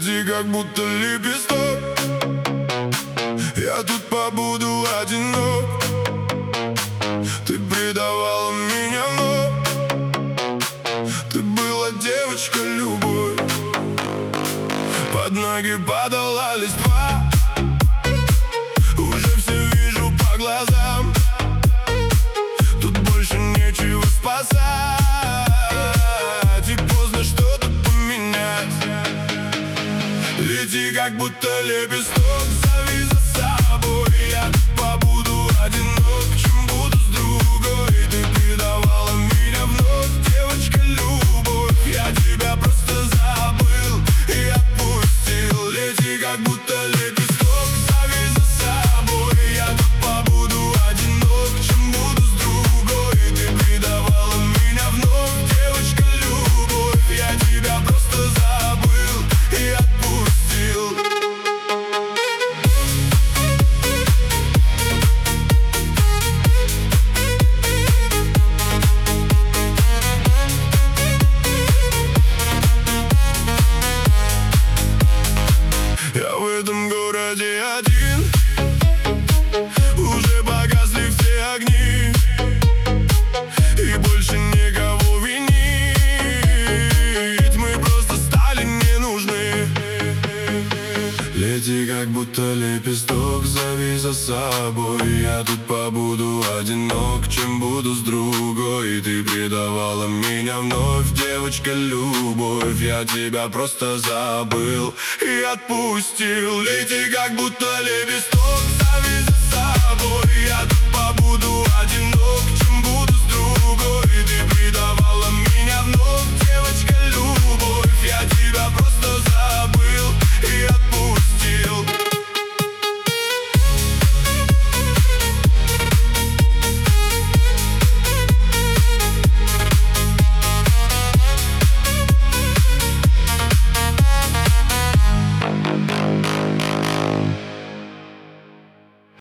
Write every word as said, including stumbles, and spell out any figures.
Лети, как будто лепесток. Я тут побуду одинок. Ты предавала меня, но ты была девочка, любовь. Под ноги падала листва. Уже все вижу по глазам. Тут больше нечего спасать. И поздно что-то поменять. Лети, как будто лепесток. Зови за собой. Я побуду одинок, чем буду с другой. Ты предавала меня вновь, девочка, любовь. Я тебя просто забыл и отпустил. Лети, как будто лепесток. Зови за собой. Я побуду одинок, чем буду с другой. Ты предавала меня вновь, девочка, любовь. Я тебя просто забыл и отпустил. Я в этом городе один. Уже погасли все огни, и больше никого винить. Мы просто стали не нужны. Лети, как будто лепесток. Зови за собой. Я тут побуду одинок, чем буду с другой. Ты предавала меня вновь, девочка, любовь. Я тебя просто забыл и отпустил. Лети, как будто лепесток. Зови за собой. Я тут побуду одинок.